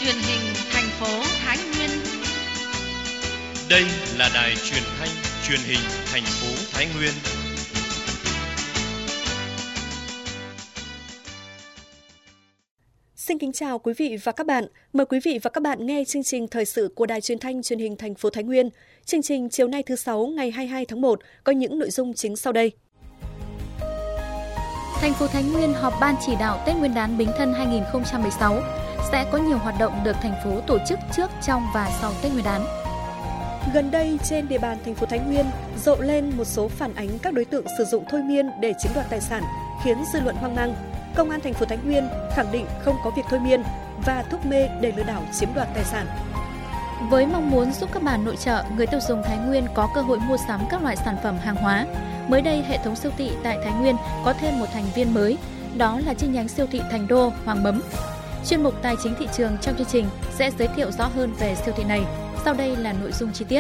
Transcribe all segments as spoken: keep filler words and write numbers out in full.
truyền hình thành phố Thái Nguyên. Đây là đài truyền thanh truyền hình thành phố Thái Nguyên. Xin kính chào quý vị và các bạn. Mời quý vị và các bạn nghe chương trình thời sự của Đài Truyền thanh Truyền hình thành phố Thái Nguyên. Chương trình chiều nay thứ sáu ngày hai mươi hai tháng một có những nội dung chính sau đây. Thành phố Thái Nguyên họp ban chỉ đạo Tết Nguyên đán Bính Thân hai không một sáu sẽ có nhiều hoạt động được thành phố tổ chức trước, trong và sau Tết Nguyên đán. Gần đây trên địa bàn thành phố Thái Nguyên rộ lên một số phản ánh các đối tượng sử dụng thôi miên để chiếm đoạt tài sản, khiến dư luận hoang mang. Công an thành phố Thái Nguyên khẳng định không có việc thôi miên và thuốc mê để lừa đảo chiếm đoạt tài sản. Với mong muốn giúp các bà nội trợ, người tiêu dùng Thái Nguyên có cơ hội mua sắm các loại sản phẩm hàng hóa, mới đây hệ thống siêu thị tại Thái Nguyên có thêm một thành viên mới, đó là chi nhánh siêu thị Thành Đô, Hoàng Mấm. Chuyên mục Tài chính thị trường trong chương trình sẽ giới thiệu rõ hơn về siêu thị này. Sau đây là nội dung chi tiết.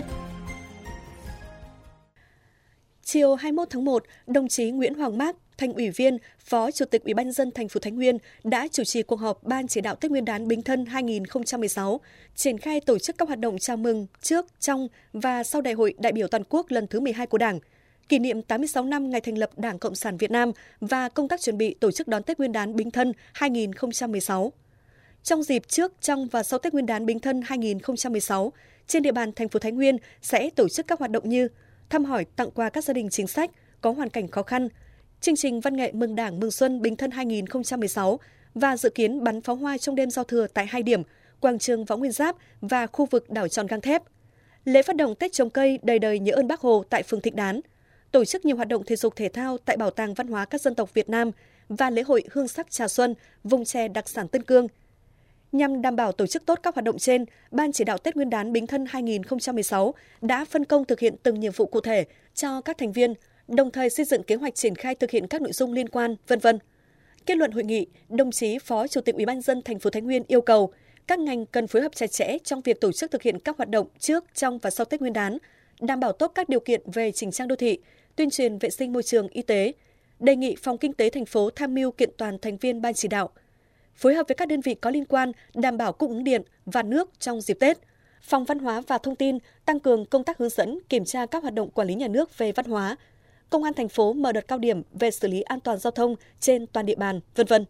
Chiều hai mươi mốt tháng một, đồng chí Nguyễn Hoàng Mác, Thành ủy viên, Phó Chủ tịch Ủy ban nhân dân thành phố Thái Nguyên đã chủ trì cuộc họp Ban chỉ đạo Tết Nguyên đán Bính Thân hai không một sáu, triển khai tổ chức các hoạt động chào mừng trước, trong và sau Đại hội đại biểu toàn quốc lần thứ mười hai của Đảng, kỷ niệm tám mươi sáu năm ngày thành lập Đảng Cộng sản Việt Nam và công tác chuẩn bị tổ chức đón Tết Nguyên đán Bính Thân hai không một sáu. Trong dịp trước, trong và sau Tết Nguyên đán Bính Thân hai không một sáu, trên địa bàn thành phố Thái Nguyên sẽ tổ chức các hoạt động như thăm hỏi, tặng quà các gia đình chính sách có hoàn cảnh khó khăn, chương trình văn nghệ mừng Đảng mừng Xuân Bính Thân hai không một sáu và dự kiến bắn pháo hoa trong đêm giao thừa tại hai điểm, quảng trường Võ Nguyên Giáp và khu vực đảo Tròn Gang Thép. Lễ phát động Tết trồng cây đời đời nhớ ơn Bác Hồ tại phường Thịnh Đán, tổ chức nhiều hoạt động thể dục thể thao tại Bảo tàng Văn hóa các dân tộc Việt Nam và lễ hội Hương sắc trà xuân, vùng chè đặc sản Tân Cương. Nhằm đảm bảo tổ chức tốt các hoạt động trên, Ban chỉ đạo Tết Nguyên đán Bính Thân hai không một sáu đã phân công thực hiện từng nhiệm vụ cụ thể cho các thành viên, đồng thời xây dựng kế hoạch triển khai thực hiện các nội dung liên quan, vân vân. Kết luận hội nghị, đồng chí Phó Chủ tịch Ủy ban nhân dân thành phố Thái Nguyên yêu cầu các ngành cần phối hợp chặt chẽ trong việc tổ chức thực hiện các hoạt động trước, trong và sau Tết Nguyên đán, đảm bảo tốt các điều kiện về chỉnh trang đô thị, tuyên truyền vệ sinh môi trường, y tế. Đề nghị Phòng Kinh tế thành phố tham mưu kiện toàn thành viên ban chỉ đạo, phối hợp với các đơn vị có liên quan đảm bảo cung ứng điện và nước trong dịp Tết. Phòng Văn hóa và Thông tin tăng cường công tác hướng dẫn, kiểm tra các hoạt động quản lý nhà nước về văn hóa. Công an thành phố mở đợt cao điểm về xử lý an toàn giao thông trên toàn địa bàn, vân vân.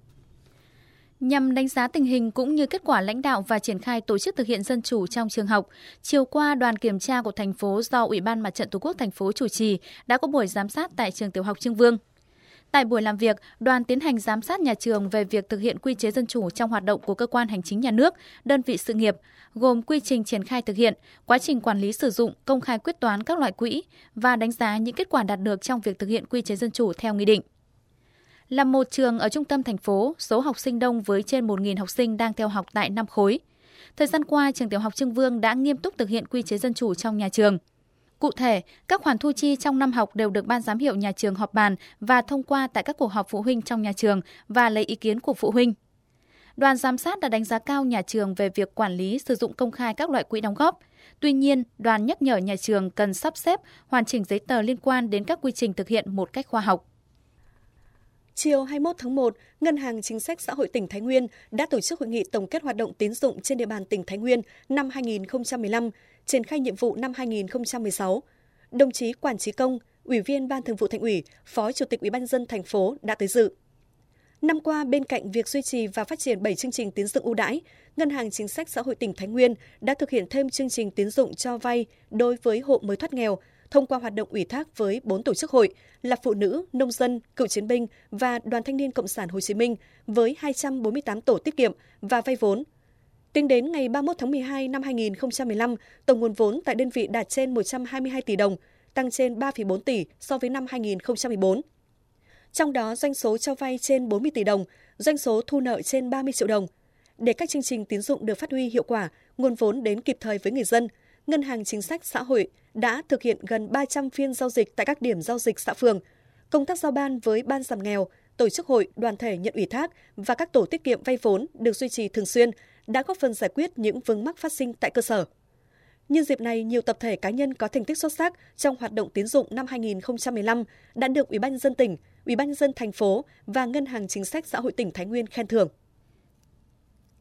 Nhằm đánh giá tình hình cũng như kết quả lãnh đạo và triển khai tổ chức thực hiện dân chủ trong trường học, chiều qua đoàn kiểm tra của thành phố do Ủy ban Mặt trận Tổ quốc thành phố chủ trì đã có buổi giám sát tại trường tiểu học Trương Vương. Tại buổi làm việc, đoàn tiến hành giám sát nhà trường về việc thực hiện quy chế dân chủ trong hoạt động của cơ quan hành chính nhà nước, đơn vị sự nghiệp, gồm quy trình triển khai thực hiện, quá trình quản lý sử dụng, công khai quyết toán các loại quỹ và đánh giá những kết quả đạt được trong việc thực hiện quy chế dân chủ theo nghị định. Là một trường ở trung tâm thành phố, số học sinh đông với trên một nghìn học sinh đang theo học tại năm khối. Thời gian qua, trường tiểu học Trương Vương đã nghiêm túc thực hiện quy chế dân chủ trong nhà trường. Cụ thể, các khoản thu chi trong năm học đều được ban giám hiệu nhà trường họp bàn và thông qua tại các cuộc họp phụ huynh trong nhà trường và lấy ý kiến của phụ huynh. Đoàn giám sát đã đánh giá cao nhà trường về việc quản lý sử dụng công khai các loại quỹ đóng góp. Tuy nhiên, đoàn nhắc nhở nhà trường cần sắp xếp, hoàn chỉnh giấy tờ liên quan đến các quy trình thực hiện một cách khoa học. Chiều hai mươi mốt tháng một, Ngân hàng Chính sách Xã hội tỉnh Thái Nguyên đã tổ chức hội nghị tổng kết hoạt động tín dụng trên địa bàn tỉnh Thái Nguyên năm hai không một lăm, triển khai nhiệm vụ năm hai không một sáu. Đồng chí Quản Chí Công, Ủy viên Ban Thường vụ Thành ủy, Phó Chủ tịch Ủy ban nhân dân thành phố đã tới dự. Năm qua, bên cạnh việc duy trì và phát triển bảy chương trình tín dụng ưu đãi, Ngân hàng Chính sách Xã hội tỉnh Thái Nguyên đã thực hiện thêm chương trình tín dụng cho vay đối với hộ mới thoát nghèo thông qua hoạt động ủy thác với bốn tổ chức hội là Phụ nữ, Nông dân, Cựu chiến binh và Đoàn Thanh niên Cộng sản Hồ Chí Minh với hai trăm bốn mươi tám tổ tiết kiệm và vay vốn. Tính đến ngày ba mươi mốt tháng mười hai năm hai không một lăm, tổng nguồn vốn tại đơn vị đạt trên một trăm hai mươi hai tỷ đồng, tăng trên ba phẩy bốn tỷ so với năm hai không một bốn. Trong đó, doanh số cho vay trên bốn mươi tỷ đồng, doanh số thu nợ trên ba mươi triệu đồng. Để các chương trình tín dụng được phát huy hiệu quả, nguồn vốn đến kịp thời với người dân, Ngân hàng Chính sách Xã hội đã thực hiện gần ba trăm phiên giao dịch tại các điểm giao dịch xã phường. Công tác giao ban với ban giảm nghèo, tổ chức hội, đoàn thể nhận ủy thác và các tổ tiết kiệm vay vốn được duy trì thường xuyên, đã góp phần giải quyết những vướng mắc phát sinh tại cơ sở. Nhân dịp này, nhiều tập thể cá nhân có thành tích xuất sắc trong hoạt động tín dụng năm hai không một lăm đã được Ủy ban nhân dân tỉnh, Ủy ban nhân dân thành phố và Ngân hàng Chính sách Xã hội tỉnh Thái Nguyên khen thưởng.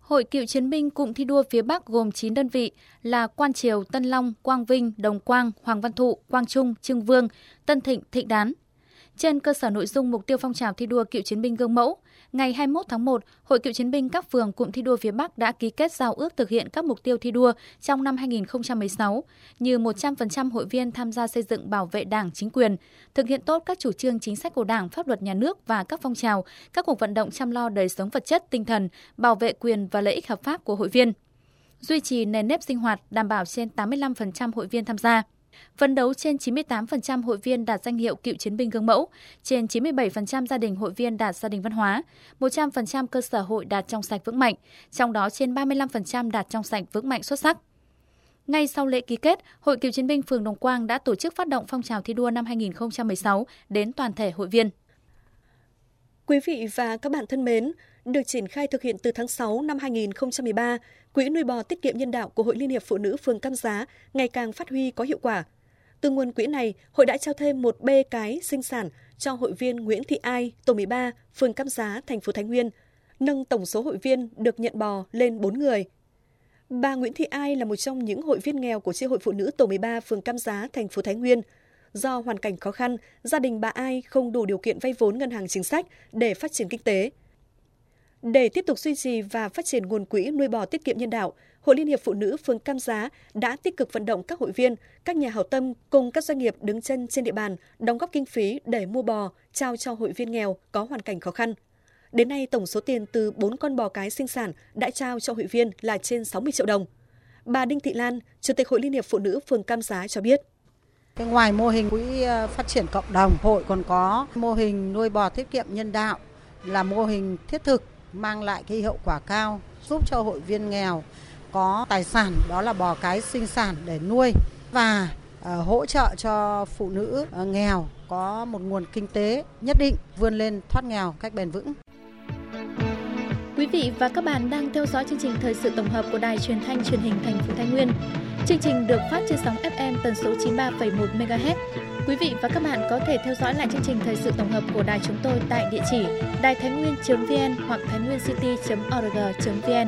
Hội Cựu chiến binh cụm thi đua phía Bắc gồm chín đơn vị là Quan Triều, Tân Long, Quang Vinh, Đồng Quang, Hoàng Văn Thụ, Quang Trung, Trưng Vương, Tân Thịnh, Thịnh Đán. Trên cơ sở nội dung mục tiêu phong trào thi đua cựu chiến binh gương mẫu, ngày hai mươi mốt tháng một, Hội Cựu chiến binh các phường cụm thi đua phía Bắc đã ký kết giao ước thực hiện các mục tiêu thi đua trong năm hai nghìn không trăm mười sáu, như một trăm phần trăm hội viên tham gia xây dựng bảo vệ Đảng, chính quyền, thực hiện tốt các chủ trương chính sách của Đảng, pháp luật nhà nước và các phong trào, các cuộc vận động chăm lo đời sống vật chất, tinh thần, bảo vệ quyền và lợi ích hợp pháp của hội viên, duy trì nền nếp sinh hoạt, đảm bảo trên tám mươi lăm phần trăm hội viên tham gia. Phấn đấu trên chín mươi tám phần trăm hội viên đạt danh hiệu cựu chiến binh gương mẫu, trên chín mươi bảy phần trăm gia đình hội viên đạt gia đình văn hóa, một trăm phần trăm cơ sở hội đạt trong sạch vững mạnh, trong đó trên ba mươi lăm phần trăm đạt trong sạch vững mạnh xuất sắc. Ngay sau lễ ký kết, Hội Cựu chiến binh phường Đồng Quang đã tổ chức phát động phong trào thi đua năm hai nghìn không trăm mười sáu đến toàn thể hội viên. Quý vị và các bạn thân mến, được triển khai thực hiện từ tháng sáu năm hai nghìn không trăm mười ba, Quỹ nuôi bò tiết kiệm nhân đạo của Hội Liên hiệp Phụ nữ phường Cam Giá ngày càng phát huy có hiệu quả. Từ nguồn quỹ này, hội đã trao thêm một bê cái sinh sản cho hội viên Nguyễn Thị Ai, tổ mười ba, phường Cam Giá, thành phố Thái Nguyên, nâng tổng số hội viên được nhận bò lên bốn người. Bà Nguyễn Thị Ai là một trong những hội viên nghèo của chi hội phụ nữ tổ mười ba, phường Cam Giá, thành phố Thái Nguyên. Do hoàn cảnh khó khăn, gia đình bà Ai không đủ điều kiện vay vốn ngân hàng chính sách để phát triển kinh tế. Để tiếp tục duy trì và phát triển nguồn quỹ nuôi bò tiết kiệm nhân đạo, Hội Liên hiệp Phụ nữ phường Cam Giá đã tích cực vận động các hội viên, các nhà hảo tâm cùng các doanh nghiệp đứng chân trên địa bàn đóng góp kinh phí để mua bò trao cho hội viên nghèo có hoàn cảnh khó khăn. Đến nay, tổng số tiền từ bốn con bò cái sinh sản đã trao cho hội viên là trên sáu mươi triệu đồng. Bà Đinh Thị Lan, Chủ tịch Hội Liên hiệp Phụ nữ phường Cam Giá cho biết. Ngoài mô hình quỹ phát triển cộng đồng, hội còn có mô hình nuôi bò tiết kiệm nhân đạo là mô hình thiết thực mang lại cái hiệu quả cao, giúp cho hội viên nghèo có tài sản đó là bò cái sinh sản để nuôi và uh, hỗ trợ cho phụ nữ uh, nghèo có một nguồn kinh tế nhất định vươn lên thoát nghèo cách bền vững. Quý vị và các bạn đang theo dõi chương trình thời sự tổng hợp của Đài Truyền thanh Truyền hình thành phố Thái Nguyên. Chương trình được phát trên sóng ép em tần số chín mươi ba phẩy một mê ga héc. Quý vị và các bạn có thể theo dõi lại chương trình thời sự tổng hợp của đài chúng tôi tại địa chỉ đài thái nguyên chấm vn hoặc thái nguyên city chấm org chấm vn.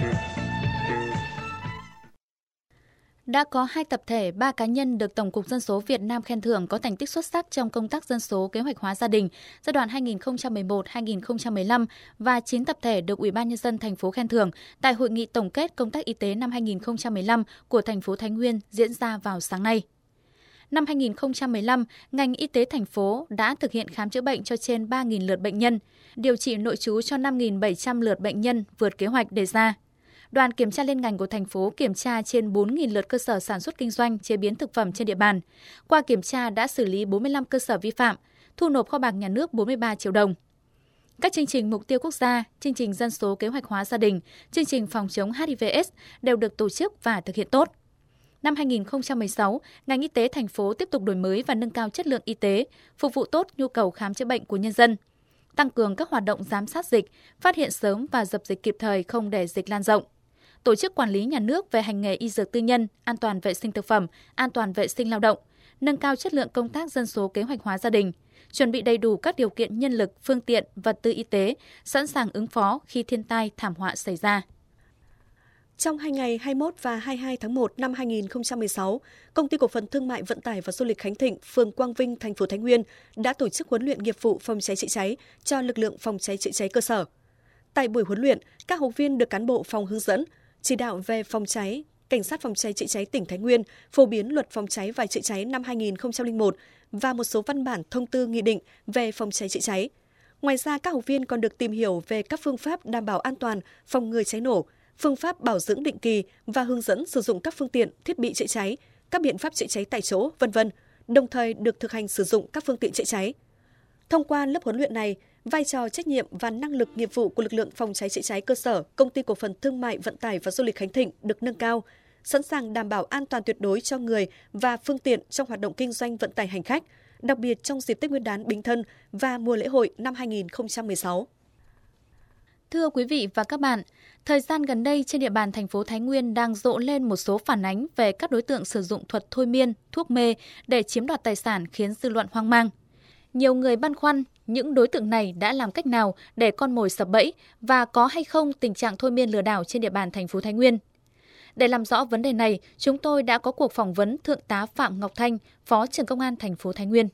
Đã có hai tập thể, ba cá nhân được Tổng cục Dân số Việt Nam khen thưởng có thành tích xuất sắc trong công tác dân số kế hoạch hóa gia đình giai đoạn hai nghìn không trăm mười một đến hai nghìn không trăm mười lăm và chín tập thể được Ủy ban Nhân dân thành phố khen thưởng tại hội nghị tổng kết công tác y tế năm hai nghìn không trăm mười lăm của thành phố Thái Nguyên diễn ra vào sáng nay. Năm hai nghìn không trăm mười lăm, ngành y tế thành phố đã thực hiện khám chữa bệnh cho trên ba nghìn lượt bệnh nhân, điều trị nội trú cho năm nghìn bảy trăm lượt bệnh nhân vượt kế hoạch đề ra. Đoàn kiểm tra liên ngành của thành phố kiểm tra trên bốn nghìn lượt cơ sở sản xuất kinh doanh chế biến thực phẩm trên địa bàn. Qua kiểm tra đã xử lý bốn mươi lăm cơ sở vi phạm, thu nộp kho bạc nhà nước bốn mươi ba triệu đồng. Các chương trình mục tiêu quốc gia, chương trình dân số kế hoạch hóa gia đình, chương trình phòng chống hát i vê AIDS đều được tổ chức và thực hiện tốt. Năm hai nghìn không trăm mười sáu, ngành y tế thành phố tiếp tục đổi mới và nâng cao chất lượng y tế, phục vụ tốt nhu cầu khám chữa bệnh của nhân dân, tăng cường các hoạt động giám sát dịch, phát hiện sớm và dập dịch kịp thời không để dịch lan rộng. Tổ chức quản lý nhà nước về hành nghề y dược tư nhân, an toàn vệ sinh thực phẩm, an toàn vệ sinh lao động, nâng cao chất lượng công tác dân số kế hoạch hóa gia đình, chuẩn bị đầy đủ các điều kiện nhân lực, phương tiện, vật tư y tế, sẵn sàng ứng phó khi thiên tai, thảm họa xảy ra. Trong hai ngày hai mươi mốt và hai mươi hai tháng một năm hai nghìn không trăm mười sáu, Công ty Cổ phần Thương mại Vận tải và Du lịch Khánh Thịnh, phường Quang Vinh, thành phố Thái Nguyên đã tổ chức huấn luyện nghiệp vụ phòng cháy chữa cháy cho lực lượng phòng cháy chữa cháy cơ sở. Tại buổi huấn luyện, các học viên được cán bộ phòng hướng dẫn, chỉ đạo về phòng cháy, Cảnh sát phòng cháy chữa cháy tỉnh Thái Nguyên phổ biến luật phòng cháy và chữa cháy năm hai nghìn không trăm lẻ một và một số văn bản thông tư nghị định về phòng cháy chữa cháy. Ngoài ra, các học viên còn được tìm hiểu về các phương pháp đảm bảo an toàn, phòng ngừa cháy nổ, phương pháp bảo dưỡng định kỳ và hướng dẫn sử dụng các phương tiện, thiết bị chữa cháy, các biện pháp chữa cháy tại chỗ, vân vân, đồng thời được thực hành sử dụng các phương tiện chữa cháy. Thông qua lớp huấn luyện này, vai trò trách nhiệm và năng lực nghiệp vụ của lực lượng phòng cháy chữa cháy cơ sở Công ty Cổ phần Thương mại Vận tải và Du lịch Khánh Thịnh được nâng cao, sẵn sàng đảm bảo an toàn tuyệt đối cho người và phương tiện trong hoạt động kinh doanh vận tải hành khách, đặc biệt trong dịp Tết Nguyên đán Bính Thân và mùa lễ hội năm hai nghìn không trăm mười sáu. Thưa quý vị và các bạn, thời gian gần đây trên địa bàn thành phố Thái Nguyên đang rộ lên một số phản ánh về các đối tượng sử dụng thuật thôi miên, thuốc mê để chiếm đoạt tài sản khiến dư luận hoang mang. Nhiều người băn khoăn những đối tượng này đã làm cách nào để con mồi sập bẫy và có hay không tình trạng thôi miên lừa đảo trên địa bàn thành phố Thái Nguyên. Để làm rõ vấn đề này, chúng tôi đã có cuộc phỏng vấn Thượng tá Phạm Ngọc Thanh, Phó trưởng Công an thành phố Thái Nguyên.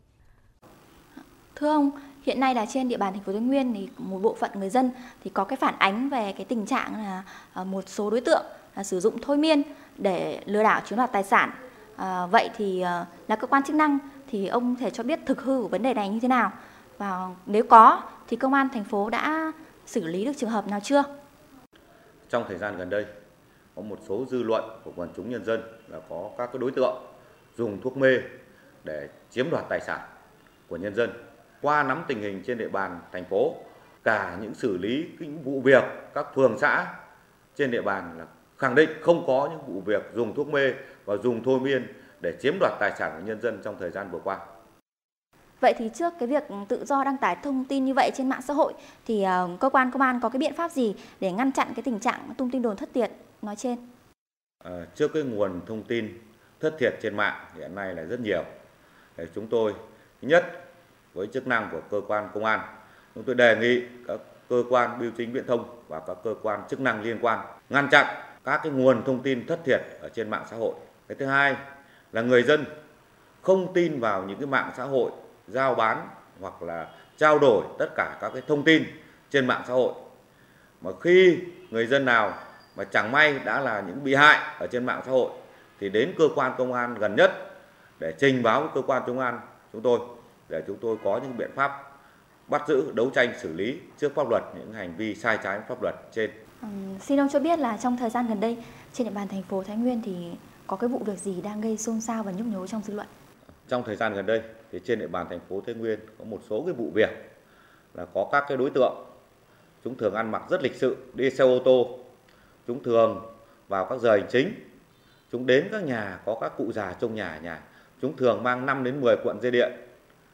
Thưa ông, hiện nay là trên địa bàn thành phố Thái Nguyên thì một bộ phận người dân thì có cái phản ánh về cái tình trạng là một số đối tượng là sử dụng thôi miên để lừa đảo chiếm đoạt tài sản. À, vậy thì là cơ quan chức năng thì ông thể cho biết thực hư của vấn đề này như thế nào? Và nếu có thì công an thành phố đã xử lý được trường hợp nào chưa? Trong thời gian gần đây, có một số dư luận của quần chúng nhân dân là có các cái đối tượng dùng thuốc mê để chiếm đoạt tài sản của nhân dân. Qua nắm tình hình trên địa bàn thành phố, cả những xử lý những vụ việc các phường xã trên địa bàn là khẳng định không có những vụ việc dùng thuốc mê và dùng thôi miên để chiếm đoạt tài sản của nhân dân trong thời gian vừa qua. Vậy thì trước cái việc tự do đăng tải thông tin như vậy trên mạng xã hội thì uh, cơ quan công an có cái biện pháp gì để ngăn chặn cái tình trạng tung tin đồn thất thiệt nói trên? À, trước cái nguồn thông tin thất thiệt trên mạng hiện nay là rất nhiều. Để chúng tôi thứ nhất với chức năng của cơ quan công an, chúng tôi đề nghị các cơ quan bưu chính viễn thông và các cơ quan chức năng liên quan ngăn chặn các cái nguồn thông tin thất thiệt ở trên mạng xã hội. Cái thứ hai là người dân không tin vào những cái mạng xã hội giao bán hoặc là trao đổi tất cả các cái thông tin trên mạng xã hội. Mà khi người dân nào mà chẳng may đã là những bị hại ở trên mạng xã hội thì đến cơ quan công an gần nhất để trình báo với cơ quan công an chúng tôi để chúng tôi có những biện pháp bắt giữ, đấu tranh, xử lý trước pháp luật những hành vi sai trái pháp luật trên. Ừ, xin ông cho biết là trong thời gian gần đây trên địa bàn thành phố Thái Nguyên thì có cái vụ việc gì đang gây xôn xao và nhức nhối trong dư luận? Trong thời gian gần đây thì trên địa bàn thành phố Thái Nguyên có một số cái vụ việc là có các cái đối tượng chúng thường ăn mặc rất lịch sự, đi xe ô tô, chúng thường vào các giờ hành chính, chúng đến các nhà có các cụ già trong nhà nhà, chúng thường mang năm đến mười cuộn dây điện.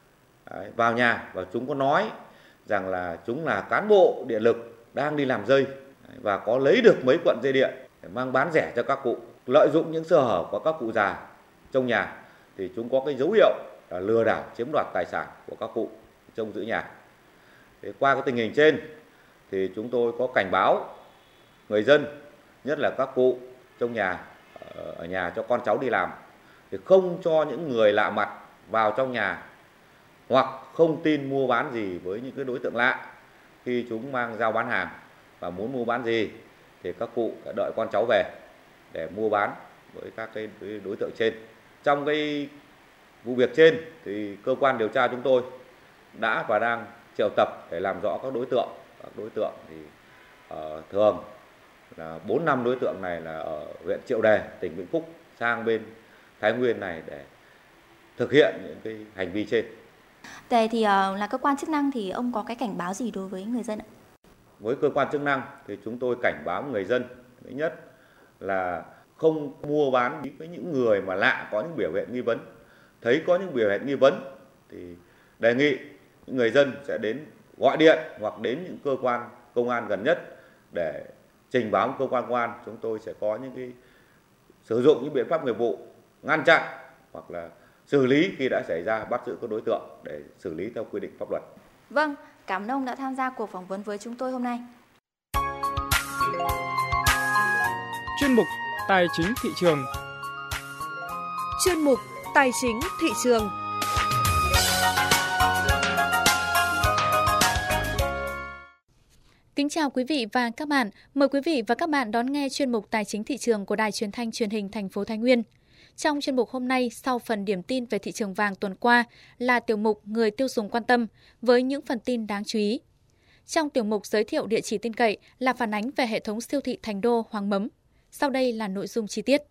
Đấy, vào nhà và chúng có nói rằng là chúng là cán bộ điện lực đang đi làm dây và có lấy được mấy cuộn dây điện để mang bán rẻ cho các cụ, lợi dụng những sơ hở của các cụ già trong nhà thì chúng có cái dấu hiệu là lừa đảo chiếm đoạt tài sản của các cụ trông giữ nhà. Thì qua cái tình hình trên thì chúng tôi có cảnh báo người dân, nhất là các cụ trong nhà ở nhà cho con cháu đi làm thì không cho những người lạ mặt vào trong nhà hoặc không tin mua bán gì với những cái đối tượng lạ. Khi chúng mang giao bán hàng và muốn mua bán gì thì các cụ phải đợi con cháu về để mua bán với các cái đối tượng trên. Trong cái vụ việc trên thì cơ quan điều tra chúng tôi đã và đang triệu tập để làm rõ các đối tượng. Các đối tượng thì uh, thường là bốn năm đối tượng này là ở huyện Triệu Đề, tỉnh Vĩnh Phúc sang bên Thái Nguyên này để thực hiện những cái hành vi trên. Thế thì uh, là cơ quan chức năng thì ông có cái cảnh báo gì đối với người dân ạ? Với cơ quan chức năng thì chúng tôi cảnh báo người dân thứ nhất là không mua bán với những người mà lạ có những biểu hiện nghi vấn. Thấy có những biểu hiện nghi vấn thì đề nghị người dân sẽ đến gọi điện hoặc đến những cơ quan công an gần nhất để trình báo cơ quan công an. Chúng tôi sẽ có những cái sử dụng những biện pháp nghiệp vụ ngăn chặn hoặc là xử lý khi đã xảy ra, bắt giữ các đối tượng để xử lý theo quy định pháp luật. Vâng, cảm ơn ông đã tham gia cuộc phỏng vấn với chúng tôi hôm nay. Chuyên mục Tài chính thị trường. Chuyên mục Tài chính thị trường. Kính chào quý vị và các bạn. Mời quý vị và các bạn đón nghe chuyên mục Tài chính thị trường của Đài Truyền thanh Truyền hình thành phố Thái Nguyên. Trong chuyên mục hôm nay, sau phần điểm tin về thị trường vàng tuần qua là tiểu mục Người tiêu dùng quan tâm với những phần tin đáng chú ý. Trong tiểu mục giới thiệu địa chỉ tin cậy là phản ánh về hệ thống siêu thị Thành Đô Hoàng Mấm. Sau đây là nội dung chi tiết.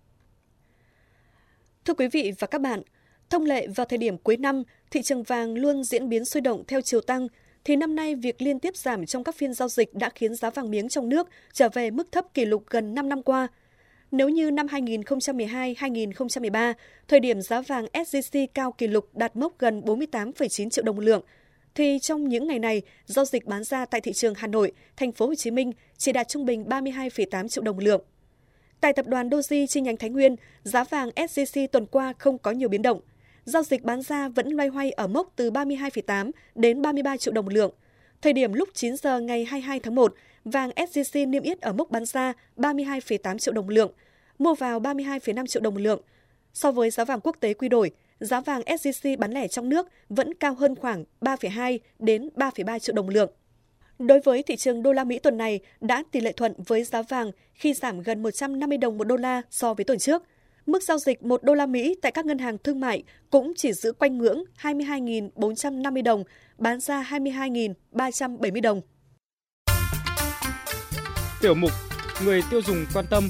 Thưa quý vị và các bạn, thông lệ vào thời điểm cuối năm, thị trường vàng luôn diễn biến sôi động theo chiều tăng, thì năm nay việc liên tiếp giảm trong các phiên giao dịch đã khiến giá vàng miếng trong nước trở về mức thấp kỷ lục gần năm năm qua. Nếu như năm hai nghìn không trăm mười hai hai nghìn không trăm mười ba, thời điểm giá vàng ét gi xê cao kỷ lục đạt mốc gần bốn mươi tám phẩy chín triệu đồng một lượng, thì trong những ngày này, giao dịch bán ra tại thị trường Hà Nội, Thành phố Hồ Chí Minh chỉ đạt trung bình ba mươi hai phẩy tám triệu đồng một lượng. Tại tập đoàn Doji chi nhánh Thái Nguyên, giá vàng ét gi xê tuần qua không có nhiều biến động. giao dịch bán ra vẫn loay hoay ở mốc từ ba mươi hai phẩy tám đến ba mươi ba triệu đồng một lượng. Thời điểm lúc chín giờ ngày hai mươi hai tháng một, vàng ét gi xê niêm yết ở mốc bán ra ba mươi hai phẩy tám triệu đồng một lượng, mua vào ba mươi hai phẩy năm triệu đồng một lượng. So với giá vàng quốc tế quy đổi, giá vàng ét gi xê bán lẻ trong nước vẫn cao hơn khoảng ba phẩy hai đến ba phẩy ba triệu đồng một lượng. Đối với thị trường đô la Mỹ tuần này đã tỷ lệ thuận với giá vàng khi giảm gần một trăm năm mươi đồng một đô la so với tuần trước. Mức giao dịch một đô la Mỹ tại các ngân hàng thương mại cũng chỉ giữ quanh ngưỡng hai mươi hai nghìn bốn trăm năm mươi đồng, bán ra hai mươi hai nghìn ba trăm bảy mươi đồng. Tiểu mục Người tiêu dùng quan tâm.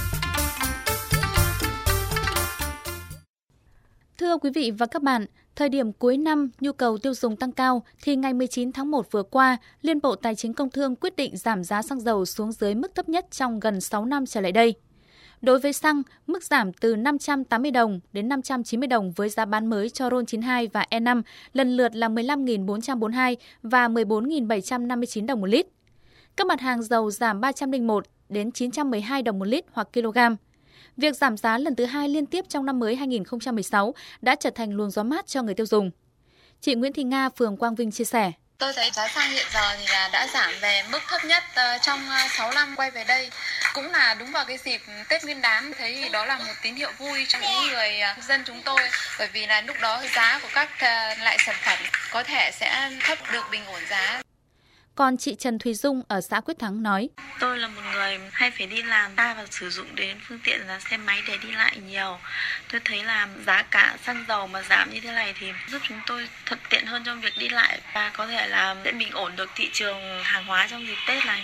Thưa quý vị và các bạn, thời điểm cuối năm nhu cầu tiêu dùng tăng cao thì ngày mười chín tháng một vừa qua, Liên Bộ Tài chính Công Thương quyết định giảm giá xăng dầu xuống dưới mức thấp nhất trong gần sáu năm trở lại đây. Đối với xăng, mức giảm từ năm trăm tám mươi đồng đến năm trăm chín mươi đồng với giá bán mới cho RON chín mươi hai và E năm lần lượt là mười lăm nghìn bốn trăm bốn mươi hai và mười bốn nghìn bảy trăm năm mươi chín đồng một lít. Các mặt hàng dầu giảm ba trăm lẻ một đến chín trăm mười hai đồng một lít hoặc kg. Việc giảm giá lần thứ hai liên tiếp trong năm mới hai nghìn không trăm mười sáu đã trở thành luồng gió mát cho người tiêu dùng. Chị Nguyễn Thị Nga, phường Quang Vinh chia sẻ. Tôi thấy giá xăng hiện giờ thì là đã giảm về mức thấp nhất trong sáu năm quay về đây. Cũng là đúng vào cái dịp Tết Nguyên đán, thấy đó là một tín hiệu vui cho những người dân chúng tôi. Bởi vì là lúc đó giá của các loại sản phẩm có thể sẽ thấp được bình ổn giá. Còn chị Trần Thùy Dung ở xã Quyết Thắng nói. Tôi là một người hay phải đi làm xa và sử dụng đến phương tiện là xe máy để đi lại nhiều. Tôi thấy là giá cả xăng dầu mà giảm như thế này thì giúp chúng tôi thuận tiện hơn trong việc đi lại và có thể là sẽ bình ổn được thị trường hàng hóa trong dịp Tết này.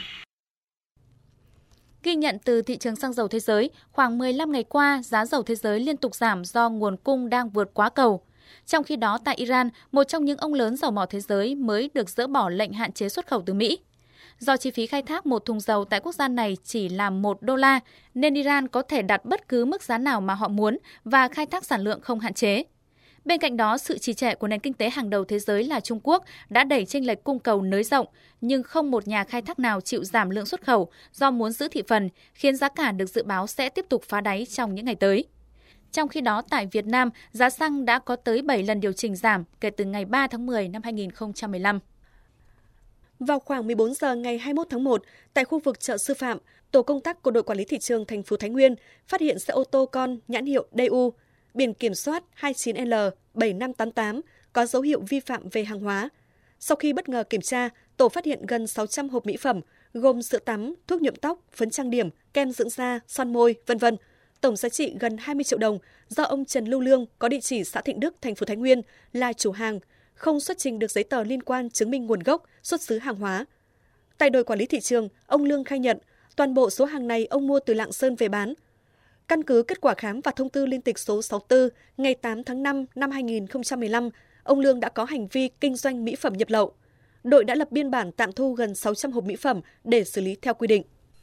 Ghi nhận từ thị trường xăng dầu thế giới, khoảng mười lăm ngày qua, giá dầu thế giới liên tục giảm do nguồn cung đang vượt quá cầu. Trong khi đó, tại Iran, một trong những ông lớn dầu mỏ thế giới mới được dỡ bỏ lệnh hạn chế xuất khẩu từ Mỹ. Do chi phí khai thác một thùng dầu tại quốc gia này chỉ là một đô la, nên Iran có thể đặt bất cứ mức giá nào mà họ muốn và khai thác sản lượng không hạn chế. Bên cạnh đó, sự trì trệ của nền kinh tế hàng đầu thế giới là Trung Quốc đã đẩy chênh lệch cung cầu nới rộng, nhưng không một nhà khai thác nào chịu giảm lượng xuất khẩu do muốn giữ thị phần, khiến giá cả được dự báo sẽ tiếp tục phá đáy trong những ngày tới. Trong khi đó, tại Việt Nam, giá xăng đã có tới bảy lần điều chỉnh giảm kể từ ngày ba tháng mười năm hai nghìn không trăm mười lăm. Vào khoảng mười bốn giờ ngày hai mươi mốt tháng một, tại khu vực chợ Sư Phạm, tổ công tác của đội quản lý thị trường thành phố Thái Nguyên phát hiện xe ô tô con nhãn hiệu Daewoo, biển kiểm soát hai chín L bảy năm tám tám có dấu hiệu vi phạm về hàng hóa. Sau khi bất ngờ kiểm tra, tổ phát hiện gần sáu trăm hộp mỹ phẩm gồm sữa tắm, thuốc nhuộm tóc, phấn trang điểm, kem dưỡng da, son môi, vân vân. Tổng giá trị gần hai mươi triệu đồng do ông Trần Lưu Lương có địa chỉ xã Thịnh Đức, thành phố Thái Nguyên là chủ hàng, không xuất trình được giấy tờ liên quan chứng minh nguồn gốc, xuất xứ hàng hóa. Tại đội quản lý thị trường, ông Lương khai nhận toàn bộ số hàng này ông mua từ Lạng Sơn về bán. Căn cứ kết quả khám và thông tư liên tịch số sáu mươi tư ngày tám tháng năm năm hai nghìn không trăm mười lăm, ông Lương đã có hành vi kinh doanh mỹ phẩm nhập lậu. Đội đã lập biên bản tạm thu gần sáu trăm hộp mỹ phẩm để xử lý theo quy định.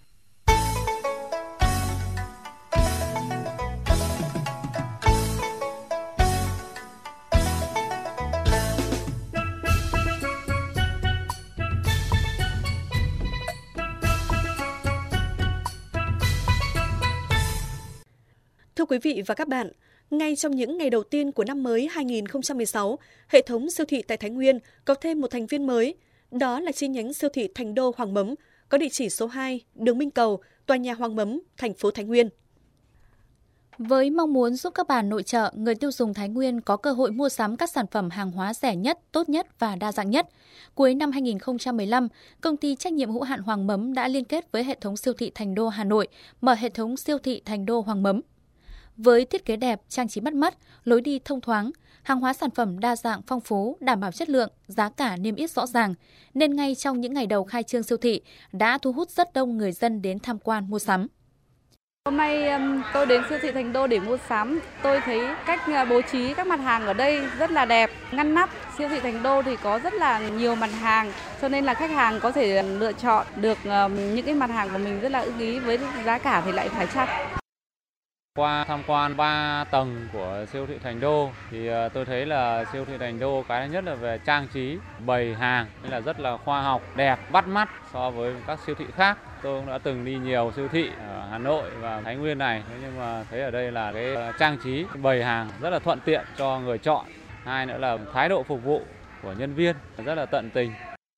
Thưa quý vị và các bạn, ngay trong những ngày đầu tiên của năm mới hai nghìn không trăm mười sáu, hệ thống siêu thị tại Thái Nguyên có thêm một thành viên mới, đó là chi nhánh siêu thị Thành Đô Hoàng Mấm, có địa chỉ số hai, đường Minh Cầu, tòa nhà Hoàng Mấm, thành phố Thái Nguyên. Với mong muốn giúp các bà nội trợ, người tiêu dùng Thái Nguyên có cơ hội mua sắm các sản phẩm hàng hóa rẻ nhất, tốt nhất và đa dạng nhất, cuối năm hai nghìn không trăm mười lăm, công ty trách nhiệm hữu hạn Hoàng Mấm đã liên kết với hệ thống siêu thị Thành Đô Hà Nội, mở hệ thống siêu thị Thành Đô Hoàng Mấm. Với thiết kế đẹp, trang trí bắt mắt, lối đi thông thoáng, hàng hóa sản phẩm đa dạng phong phú, đảm bảo chất lượng, giá cả niêm yết rõ ràng, nên ngay trong những ngày đầu khai trương siêu thị đã thu hút rất đông người dân đến tham quan mua sắm. Hôm nay tôi đến siêu thị Thành Đô để mua sắm, tôi thấy cách bố trí các mặt hàng ở đây rất là đẹp, ngăn nắp. Siêu thị Thành Đô thì có rất là nhiều mặt hàng, cho nên là khách hàng có thể lựa chọn được những cái mặt hàng của mình rất là ưng ý, với giá cả thì lại phải chăng. Qua tham quan ba tầng của siêu thị Thành Đô thì tôi thấy là siêu thị Thành Đô cái nhất là về trang trí, bày hàng là rất là khoa học, đẹp, bắt mắt so với các siêu thị khác. Tôi cũng đã từng đi nhiều siêu thị ở Hà Nội và Thái Nguyên này, nhưng mà thấy ở đây là cái trang trí, bày hàng rất là thuận tiện cho người chọn. Hai nữa là thái độ phục vụ của nhân viên rất là tận tình.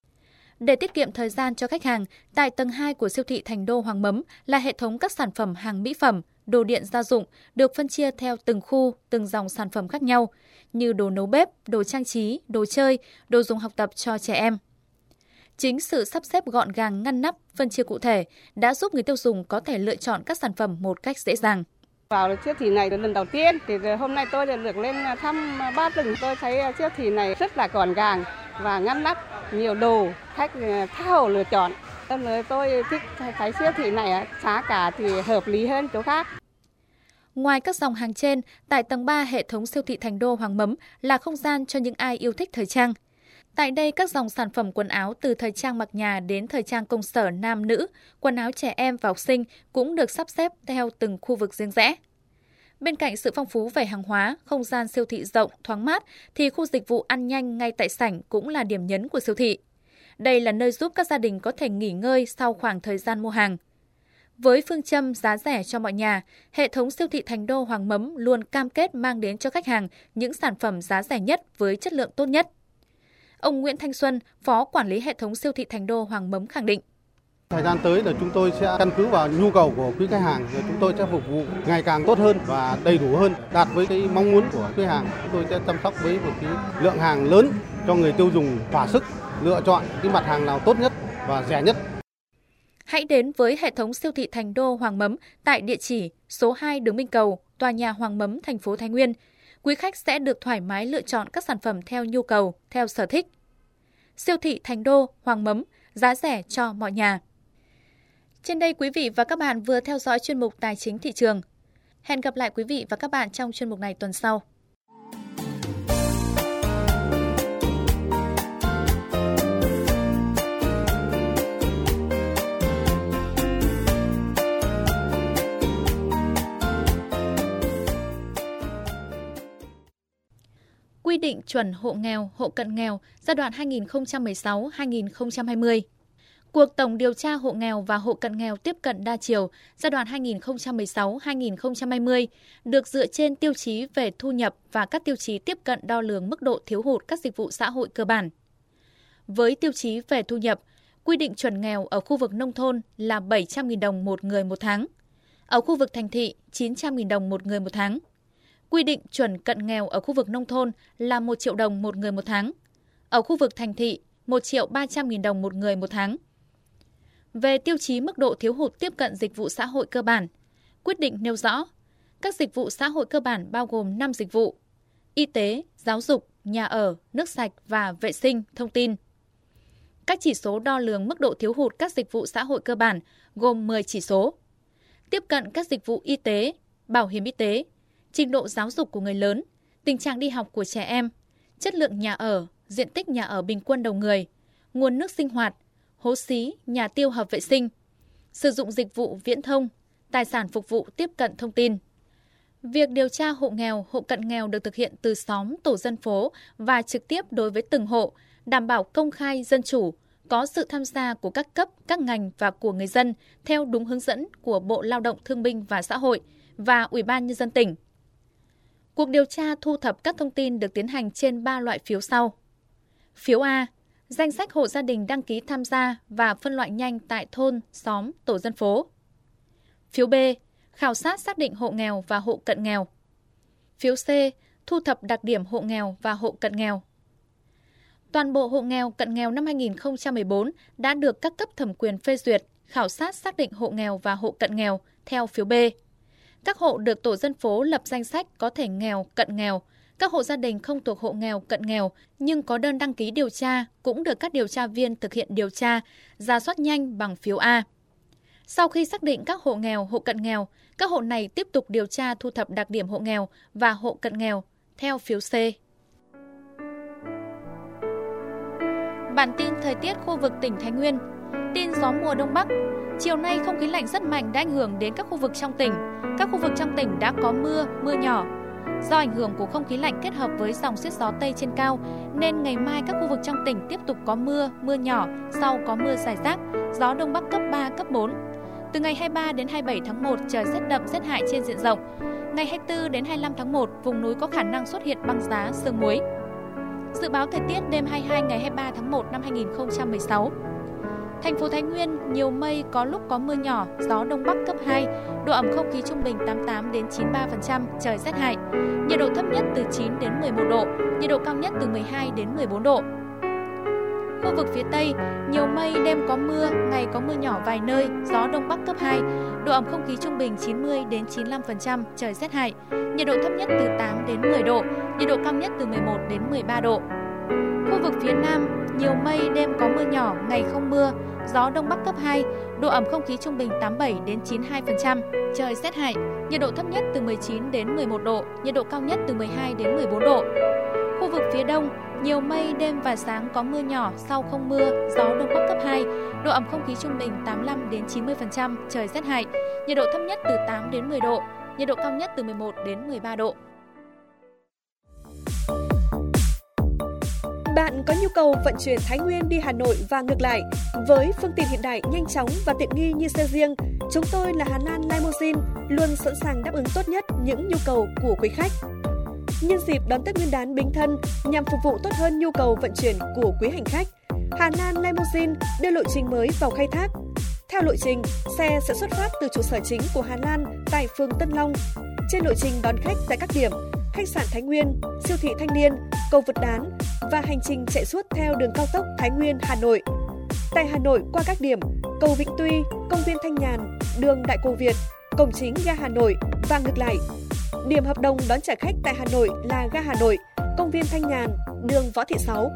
Để tiết kiệm thời gian cho khách hàng, tại tầng hai của siêu thị Thành Đô Hoàng Mấm là hệ thống các sản phẩm hàng mỹ phẩm, đồ điện gia dụng được phân chia theo từng khu, từng dòng sản phẩm khác nhau như đồ nấu bếp, đồ trang trí, đồ chơi, đồ dùng học tập cho trẻ em. Chính sự sắp xếp gọn gàng, ngăn nắp, phân chia cụ thể đã giúp người tiêu dùng có thể lựa chọn các sản phẩm một cách dễ dàng. Vào siêu thị này lần đầu tiên thì hôm nay tôi được lên thăm ba tầng, tôi thấy siêu thị này rất là gọn gàng và ngăn nắp, nhiều đồ, khách tha hồ lựa chọn. Tôi thích thấy siêu thị này giá cả thì hợp lý hơn chỗ khác. Ngoài các dòng hàng trên, tại tầng ba hệ thống siêu thị Thành Đô Hoàng Mấm là không gian cho những ai yêu thích thời trang. Tại đây, các dòng sản phẩm quần áo từ thời trang mặc nhà đến thời trang công sở nam nữ, quần áo trẻ em và học sinh cũng được sắp xếp theo từng khu vực riêng rẽ. Bên cạnh sự phong phú về hàng hóa, không gian siêu thị rộng, thoáng mát, thì khu dịch vụ ăn nhanh ngay tại sảnh cũng là điểm nhấn của siêu thị. Đây là nơi giúp các gia đình có thể nghỉ ngơi sau khoảng thời gian mua hàng. Với phương châm giá rẻ cho mọi nhà, hệ thống siêu thị Thành Đô Hoàng Mấm luôn cam kết mang đến cho khách hàng những sản phẩm giá rẻ nhất với chất lượng tốt nhất. Ông Nguyễn Thanh Xuân, Phó Quản lý hệ thống siêu thị Thành Đô Hoàng Mấm khẳng định. Thời gian tới là chúng tôi sẽ căn cứ vào nhu cầu của quý khách hàng, rồi chúng tôi sẽ phục vụ ngày càng tốt hơn và đầy đủ hơn, đạt với cái mong muốn của khách hàng. Chúng tôi sẽ chăm sóc với một cái lượng hàng lớn cho người tiêu dùng thỏa sức lựa chọn cái mặt hàng nào tốt nhất và rẻ nhất. Hãy đến với hệ thống siêu thị Thành Đô Hoàng Mấm tại địa chỉ số hai đường Minh Cầu, tòa nhà Hoàng Mấm, thành phố Thái Nguyên. Quý khách sẽ được thoải mái lựa chọn các sản phẩm theo nhu cầu, theo sở thích. Siêu thị Thành Đô Hoàng Mấm, giá rẻ cho mọi nhà. Trên đây quý vị và các bạn vừa theo dõi chuyên mục Tài chính thị trường. Hẹn gặp lại quý vị và các bạn trong chuyên mục này tuần sau. Quy định chuẩn hộ nghèo, hộ cận nghèo giai đoạn hai nghìn không trăm mười sáu đến hai nghìn không trăm hai mươi. Cuộc tổng điều tra hộ nghèo và hộ cận nghèo tiếp cận đa chiều giai đoạn hai nghìn không trăm mười sáu đến hai nghìn không trăm hai mươi được dựa trên tiêu chí về thu nhập và các tiêu chí tiếp cận đo lường mức độ thiếu hụt các dịch vụ xã hội cơ bản. Với tiêu chí về thu nhập, quy định chuẩn nghèo ở khu vực nông thôn là bảy trăm nghìn đồng một người một tháng, ở khu vực thành thị chín trăm nghìn đồng một người một tháng. Quy định chuẩn cận nghèo ở khu vực nông thôn là một triệu đồng một người một tháng, ở khu vực thành thị một triệu ba trăm nghìn đồng một người một tháng. Về tiêu chí mức độ thiếu hụt tiếp cận dịch vụ xã hội cơ bản, quyết định nêu rõ, các dịch vụ xã hội cơ bản bao gồm năm dịch vụ: y tế, giáo dục, nhà ở, nước sạch và vệ sinh, thông tin. Các chỉ số đo lường mức độ thiếu hụt các dịch vụ xã hội cơ bản gồm mười chỉ số. Tiếp cận các dịch vụ y tế, bảo hiểm y tế, trình độ giáo dục của người lớn, tình trạng đi học của trẻ em, chất lượng nhà ở, diện tích nhà ở bình quân đầu người, nguồn nước sinh hoạt, hố xí, nhà tiêu hợp vệ sinh, sử dụng dịch vụ viễn thông, tài sản phục vụ tiếp cận thông tin. Việc điều tra hộ nghèo, hộ cận nghèo được thực hiện từ xóm, tổ dân phố và trực tiếp đối với từng hộ, đảm bảo công khai, dân chủ, có sự tham gia của các cấp, các ngành và của người dân theo đúng hướng dẫn của Bộ Lao động Thương binh và Xã hội và Ủy ban Nhân dân tỉnh. Cuộc điều tra thu thập các thông tin được tiến hành trên ba loại phiếu sau. Phiếu A, danh sách hộ gia đình đăng ký tham gia và phân loại nhanh tại thôn, xóm, tổ dân phố. Phiếu B, khảo sát xác định hộ nghèo và hộ cận nghèo. Phiếu C, thu thập đặc điểm hộ nghèo và hộ cận nghèo. Toàn bộ hộ nghèo cận nghèo năm hai nghìn không trăm mười bốn đã được các cấp thẩm quyền phê duyệt, khảo sát xác định hộ nghèo và hộ cận nghèo theo phiếu B. Các hộ được tổ dân phố lập danh sách có thể nghèo, cận nghèo. Các hộ gia đình không thuộc hộ nghèo, cận nghèo nhưng có đơn đăng ký điều tra cũng được các điều tra viên thực hiện điều tra, rà soát nhanh bằng phiếu A. Sau khi xác định các hộ nghèo, hộ cận nghèo, các hộ này tiếp tục điều tra thu thập đặc điểm hộ nghèo và hộ cận nghèo theo phiếu C. Bản tin thời tiết khu vực tỉnh Thái Nguyên. Tin gió mùa Đông Bắc. Chiều nay không khí lạnh rất mạnh đã ảnh hưởng đến các khu vực trong tỉnh. Các khu vực trong tỉnh đã có mưa, mưa nhỏ. Do ảnh hưởng của không khí lạnh kết hợp với dòng xiết gió Tây trên cao, nên ngày mai các khu vực trong tỉnh tiếp tục có mưa, mưa nhỏ, sau có mưa rải rác, gió Đông Bắc cấp ba, cấp bốn. Từ ngày hai mươi ba đến hai mươi bảy tháng một, trời rét đậm, rét hại trên diện rộng. Ngày hai mươi tư đến hai mươi lăm tháng một, vùng núi có khả năng xuất hiện băng giá, sương muối. Dự báo thời tiết đêm hai mươi hai ngày hai mươi ba tháng một năm hai nghìn không trăm mười sáu. Thành phố Thái Nguyên nhiều mây, có lúc có mưa nhỏ, gió Đông Bắc cấp hai, độ ẩm không khí trung bình tám mươi tám đến chín mươi ba phần trăm, trời rét hại. Nhiệt độ thấp nhất từ chín đến mười một độ, nhiệt độ cao nhất từ mười hai đến mười bốn độ. Khu vực phía Tây, nhiều mây, đêm có mưa, ngày có mưa nhỏ vài nơi, gió Đông Bắc cấp hai, độ ẩm không khí trung bình chín mươi đến chín mươi lăm phần trăm, trời rét hại. Nhiệt độ thấp nhất từ tám đến mười độ, nhiệt độ cao nhất từ mười một đến mười ba độ. Khu vực phía Nam, nhiều mây, đêm có mưa nhỏ, ngày không mưa, gió Đông Bắc cấp hai, độ ẩm không khí trung bình tám mươi bảy đến chín mươi hai phần trăm, trời rét hại. Nhiệt độ thấp nhất từ mười chín đến mười một độ, nhiệt độ cao nhất từ mười hai đến mười bốn độ. Khu vực phía Đông, nhiều mây, đêm và sáng có mưa nhỏ, sau không mưa, gió Đông Bắc cấp hai, độ ẩm không khí trung bình tám mươi lăm đến chín mươi phần trăm, trời rét hại. Nhiệt độ thấp nhất từ tám đến mười độ, nhiệt độ cao nhất từ mười một đến mười ba độ. Bạn có nhu cầu vận chuyển Thái Nguyên đi Hà Nội và ngược lại với phương tiện hiện đại, nhanh chóng và tiện nghi như xe riêng, chúng tôi là Hà Lan Limousine luôn sẵn sàng đáp ứng tốt nhất những nhu cầu của quý khách. Nhân dịp đón Tết Nguyên đán Bính Thân, nhằm phục vụ tốt hơn nhu cầu vận chuyển của quý hành khách, Hà Lan Limousine đưa lộ trình mới vào khai thác. Theo lộ trình, xe sẽ xuất phát từ trụ sở chính của Hà Lan tại phường Tân Long. Trên lộ trình đón khách tại các điểm khách sạn Thái Nguyên, siêu thị Thanh Niên, cầu Vượt Đán và hành trình chạy suốt theo đường cao tốc Thái Nguyên Hà Nội. Tại Hà Nội qua các điểm cầu Vĩnh Tuy, công viên Thanh Nhàn, đường Đại Cổ Việt, cổng chính ga Hà Nội và ngược lại. Điểm hợp đồng đón trả khách tại Hà Nội là ga Hà Nội, công viên Thanh Nhàn, đường Võ Thị Sáu.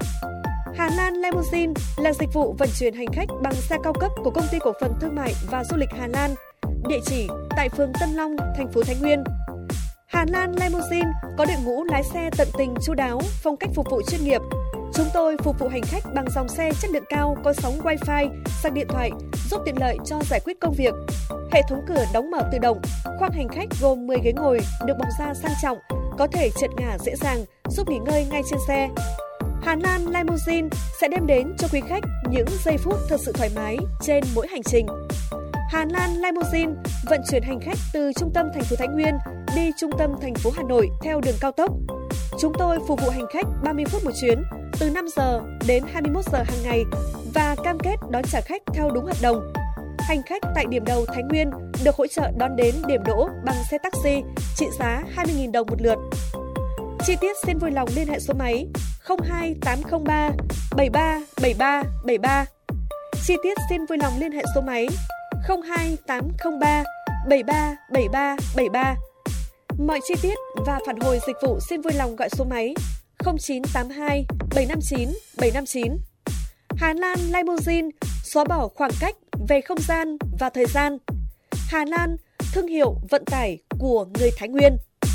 Hà Lan Limousine là dịch vụ vận chuyển hành khách bằng xe cao cấp của Công ty Cổ phần Thương mại và Du lịch Hà Lan, địa chỉ tại phường Tân Long, thành phố Thái Nguyên. Hà Lan Limousine có đội ngũ lái xe tận tình chu đáo, phong cách phục vụ chuyên nghiệp. Chúng tôi phục vụ hành khách bằng dòng xe chất lượng cao có sóng Wi-Fi, sạc điện thoại, giúp tiện lợi cho giải quyết công việc. Hệ thống cửa đóng mở tự động, khoang hành khách gồm mười ghế ngồi được bọc da sang trọng, có thể trượt ngả dễ dàng, giúp nghỉ ngơi ngay trên xe. Hà Lan Limousine sẽ đem đến cho quý khách những giây phút thật sự thoải mái trên mỗi hành trình. Hà Lan Limousine vận chuyển hành khách từ trung tâm thành phố Thái Nguyên đi trung tâm thành phố Hà Nội theo đường cao tốc. Chúng tôi phục vụ hành khách ba mươi phút một chuyến, từ năm giờ đến hai mươi mốt giờ hàng ngày và cam kết đón trả khách theo đúng hợp đồng. Hành khách tại điểm đầu Thái Nguyên được hỗ trợ đón đến điểm đỗ bằng xe taxi trị giá hai mươi nghìn đồng một lượt. Chi tiết xin vui lòng liên hệ số máy không hai tám không ba bảy ba bảy ba bảy ba. Chi tiết xin vui lòng liên hệ số máy không hai tám không ba bảy ba bảy ba bảy ba. Mọi chi tiết và phản hồi dịch vụ xin vui lòng gọi số máy không chín tám hai bảy năm chín bảy năm chín. Hà Lan Limousine xóa bỏ khoảng cách về không gian và thời gian. Hà Lan, thương hiệu vận tải của người Thái Nguyên.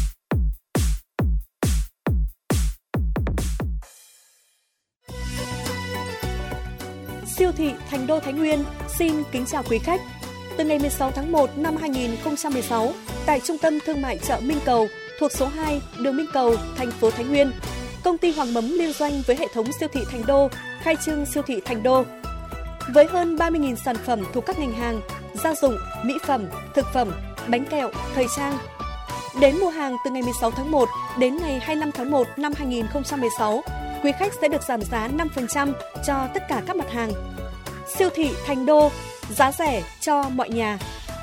Siêu thị Thành Đô Thái Nguyên xin kính chào quý khách. Từ ngày mười sáu tháng một năm hai nghìn không trăm mười sáu, tại Trung tâm Thương mại chợ Minh Cầu thuộc số hai đường Minh Cầu, thành phố Thái Nguyên, công ty Hoàng Mấm liên doanh với hệ thống siêu thị Thành Đô khai trương siêu thị Thành Đô. Với hơn ba mươi nghìn sản phẩm thuộc các ngành hàng gia dụng, mỹ phẩm, thực phẩm, bánh kẹo, thời trang. Đến mua hàng từ ngày mười sáu tháng một đến ngày hai mươi lăm tháng một năm hai nghìn không trăm mười sáu, quý khách sẽ được giảm giá năm phần trăm cho tất cả các mặt hàng. Siêu thị Thành Đô, giá rẻ cho mọi nhà.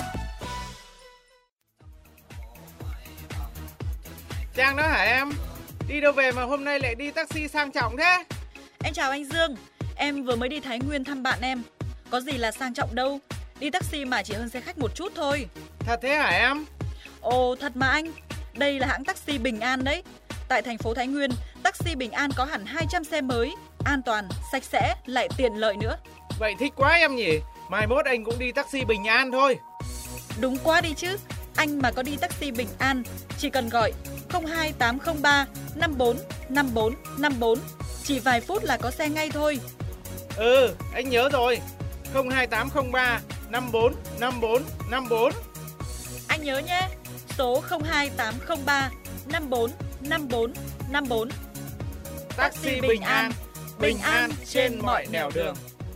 Trang đó hả em? Đi đâu về mà hôm nay lại đi taxi sang trọng thế? Em chào anh Dương, em vừa mới đi Thái Nguyên thăm bạn em. Có gì là sang trọng đâu, đi taxi mà chỉ hơn xe khách một chút thôi. Thật thế hả em? Ồ, thật mà anh. Đây là hãng taxi Bình An đấy. Tại thành phố Thái Nguyên, taxi Bình An có hẳn hai trăm xe mới, an toàn, sạch sẽ, lại tiện lợi nữa. Vậy thích quá em nhỉ? Mai mốt anh cũng đi taxi Bình An thôi. Đúng quá đi chứ. Anh mà có đi taxi Bình An, chỉ cần gọi không hai tám không ba năm bốn năm bốn năm bốn. Chỉ vài phút là có xe ngay thôi. Ừ, anh nhớ rồi. không hai tám không ba năm bốn năm bốn năm bốn. Anh nhớ nhé, số không hai tám không ba năm bốn năm bốn năm bốn. Taxi Bình An, bình an trên mọi nẻo đường.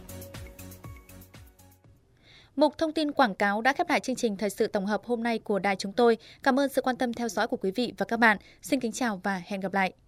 Mục thông tin quảng cáo đã khép lại chương trình thời sự tổng hợp hôm nay của đài chúng tôi. Cảm ơn sự quan tâm theo dõi của quý vị và các bạn. Xin kính chào và hẹn gặp lại.